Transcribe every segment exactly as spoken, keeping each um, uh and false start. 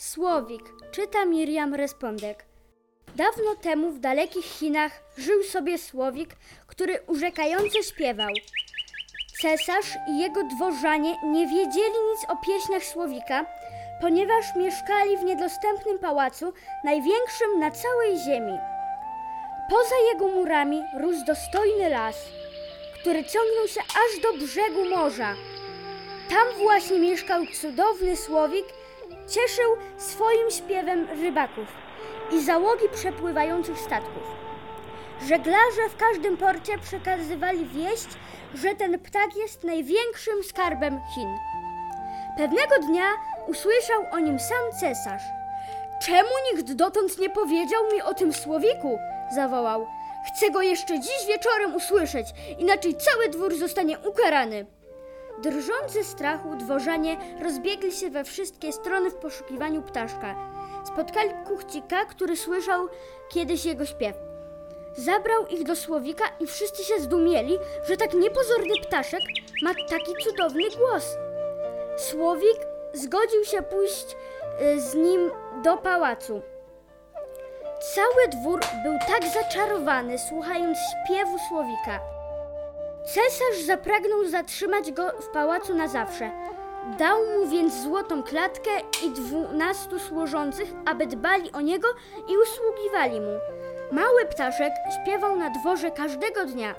Słowik, czyta Miriam Respondek. Dawno temu w dalekich Chinach żył sobie słowik, który urzekająco śpiewał. Cesarz i jego dworzanie nie wiedzieli nic o pieśniach słowika, ponieważ mieszkali w niedostępnym pałacu, największym na całej ziemi. Poza jego murami rósł dostojny las, który ciągnął się aż do brzegu morza. Tam właśnie mieszkał cudowny słowik, cieszył swoim śpiewem rybaków i załogi przepływających statków. Żeglarze w każdym porcie przekazywali wieść, że ten ptak jest największym skarbem Chin. Pewnego dnia usłyszał o nim sam cesarz. Czemu nikt dotąd nie powiedział mi o tym słowiku? Zawołał. Chcę go jeszcze dziś wieczorem usłyszeć, inaczej cały dwór zostanie ukarany. Drżący z strachu dworzanie rozbiegli się we wszystkie strony w poszukiwaniu ptaszka. Spotkali kuchcika, który słyszał kiedyś jego śpiew. Zabrał ich do słowika i wszyscy się zdumieli, że tak niepozorny ptaszek ma taki cudowny głos. Słowik zgodził się pójść z nim do pałacu. Cały dwór był tak zaczarowany, słuchając śpiewu słowika. Cesarz zapragnął zatrzymać go w pałacu na zawsze. Dał mu więc złotą klatkę i dwunastu służących, aby dbali o niego i usługiwali mu. Mały ptaszek śpiewał na dworze każdego dnia.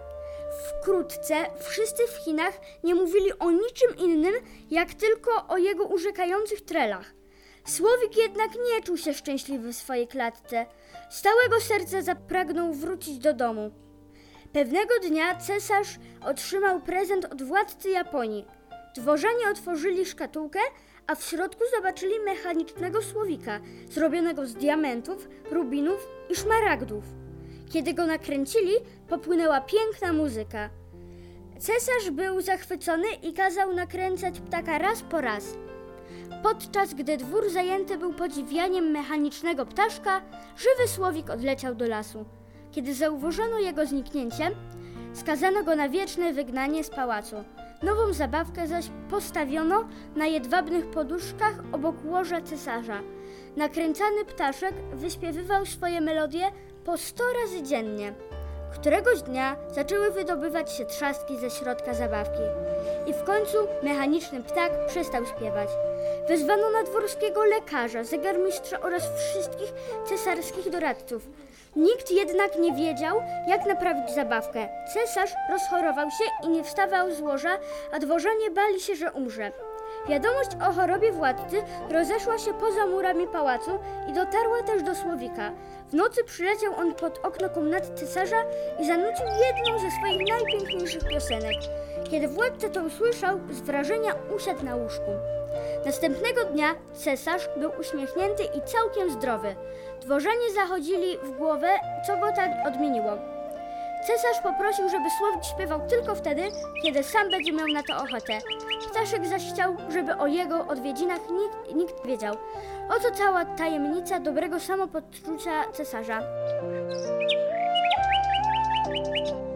Wkrótce wszyscy w Chinach nie mówili o niczym innym, jak tylko o jego urzekających trelach. Słowik jednak nie czuł się szczęśliwy w swojej klatce. Z całego serca zapragnął wrócić do domu. Pewnego dnia cesarz otrzymał prezent od władcy Japonii. Dworzanie otworzyli szkatułkę, a w środku zobaczyli mechanicznego słowika, zrobionego z diamentów, rubinów i szmaragdów. Kiedy go nakręcili, popłynęła piękna muzyka. Cesarz był zachwycony i kazał nakręcać ptaka raz po raz. Podczas gdy dwór zajęty był podziwianiem mechanicznego ptaszka, żywy słowik odleciał do lasu. Kiedy zauważono jego zniknięcie, skazano go na wieczne wygnanie z pałacu. Nową zabawkę zaś postawiono na jedwabnych poduszkach obok łoża cesarza. Nakręcany ptaszek wyśpiewywał swoje melodie po sto razy dziennie. Któregoś dnia zaczęły wydobywać się trzaski ze środka zabawki i w końcu mechaniczny ptak przestał śpiewać. Wezwano nadworskiego lekarza, zegarmistrza oraz wszystkich cesarskich doradców. Nikt jednak nie wiedział, jak naprawić zabawkę. Cesarz rozchorował się i nie wstawał z łoża, a dworzanie bali się, że umrze. Wiadomość o chorobie władcy rozeszła się poza murami pałacu i dotarła też do słowika. W nocy przyleciał on pod okno komnaty cesarza i zanucił jedną ze swoich najpiękniejszych piosenek. Kiedy władca to usłyszał, z wrażenia usiadł na łóżku. Następnego dnia cesarz był uśmiechnięty i całkiem zdrowy. Dworzanie zachodzili w głowę, co go tak odmieniło. Cesarz poprosił, żeby słowik śpiewał tylko wtedy, kiedy sam będzie miał na to ochotę. Ptaszek zaś chciał, żeby o jego odwiedzinach nikt, nikt wiedział. Oto cała tajemnica dobrego samopoczucia cesarza.